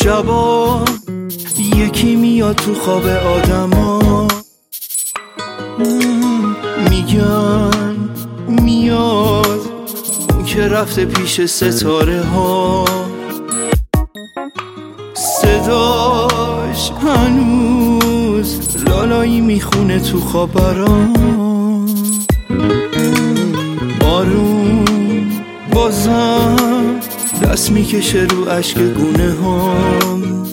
شبا یکی میاد تو خواب آدما، میگن میاد اون که رفته پیش ستاره ها، صداش هنوز لالایی میخونه تو خواب برام. آروم بازم دست میکشه رو عشق گونه هام،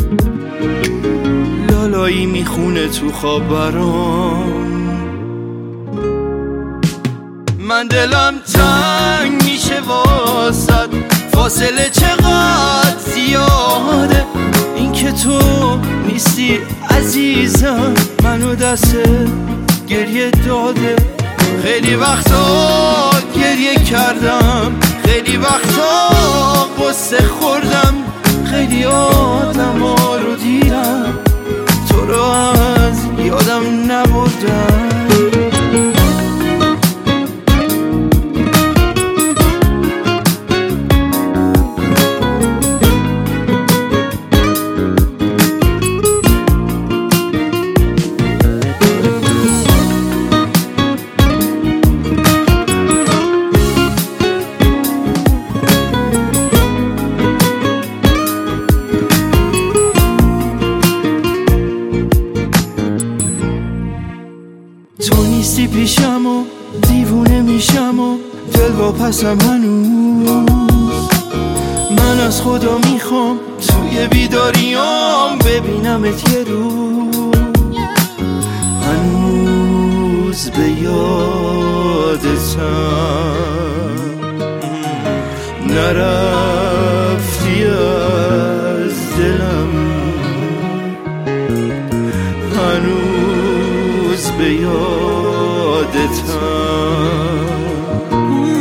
لالایی میخونه تو خواب برام. من دلم تنگ میشه واسد، فاصله چقدر زیاده، این که تو نیستی عزیزم منو دست گریه داده. خیلی وقتا گریه کردم، خیلی وقتا قصه خوردم، خیلی آدما رو دیدم تو رو از یادم نبردم. تو نیستی پیشم و دیوونه میشم و دل واپسم هنوز. من از خدا میخوام توی بیداریام ببینمت یه روز، هنوز به یادتم نرفتی از دلم، هنوز به یادتم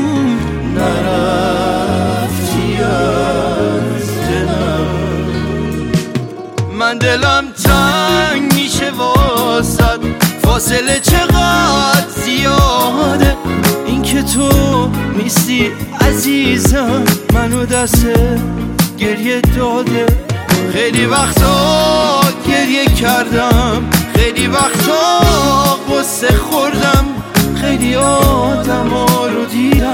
نرفتی از دلم. من دلم تنگ میشه واسد، فاصله چقدر زیاده، این که تو نیستی عزیزم منو دست گریه داده. خیلی وقتا گریه کردم، خیلی وقتا قصه خوردم، خیلی آدما رو دیدم